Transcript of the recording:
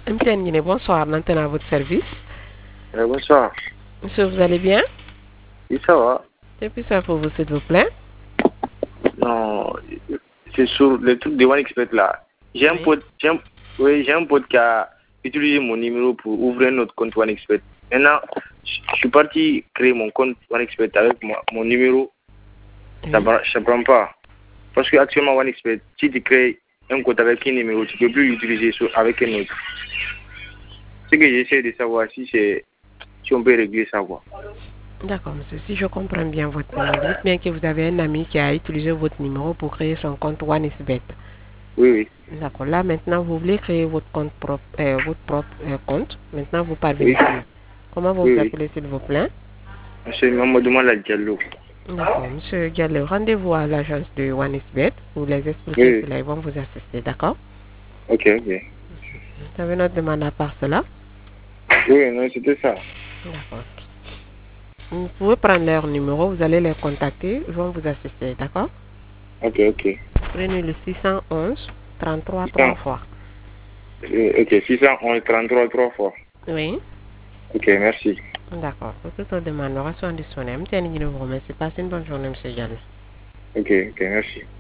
MTN Guinée, bonsoir, maintenant à votre service. Bonsoir. Monsieur, vous allez bien? Oui, ça va. C'est plus ça pour vous, s'il vous plaît. Non, c'est sur le truc de OneXpert là. J'ai un pote, j'ai un pote qui a utilisé mon numéro pour ouvrir notre compte OneXpert. Maintenant, je suis parti créer mon compte OneXpert avec mon numéro. Ça ne prend pas. Parce qu'actuellement, OneXpert, si tu crées un compte avec un numéro, tu ne peux plus l'utiliser avec un autre. Ce que j'essaie de savoir, si on peut régler ça, quoi. D'accord, monsieur. Si je comprends bien votre demande, dites bien que vous avez un ami qui a utilisé votre numéro pour créer son compte OneXBet. Oui, oui. D'accord. Là, maintenant, vous voulez créer votre compte propre, compte. Maintenant, vous parvenez Oui, plus. Comment vous vous oui. appelez, s'il vous plaît? Monsieur Mamadou Diallo. D'accord. Monsieur Gallo, rendez-vous à l'agence de OneXBet. Vous les expliquez Oui. cela. Ils vont vous assister. D'accord? Ok. Vous avez notre demande à part cela? Oui, non, c'était ça. D'accord. Vous pouvez prendre leur numéro. Vous allez les contacter. Ils vont vous assister. D'accord? Ok. Prenez le 611 33 3 600, fois. ok, 611, 33, 3 fois. Oui. Ok, merci. D'accord. Pour toute autre demande, nous restons disponibles. Tiens, nous vous remercie. Passez une bonne journée, monsieur Diallo. Ok, merci.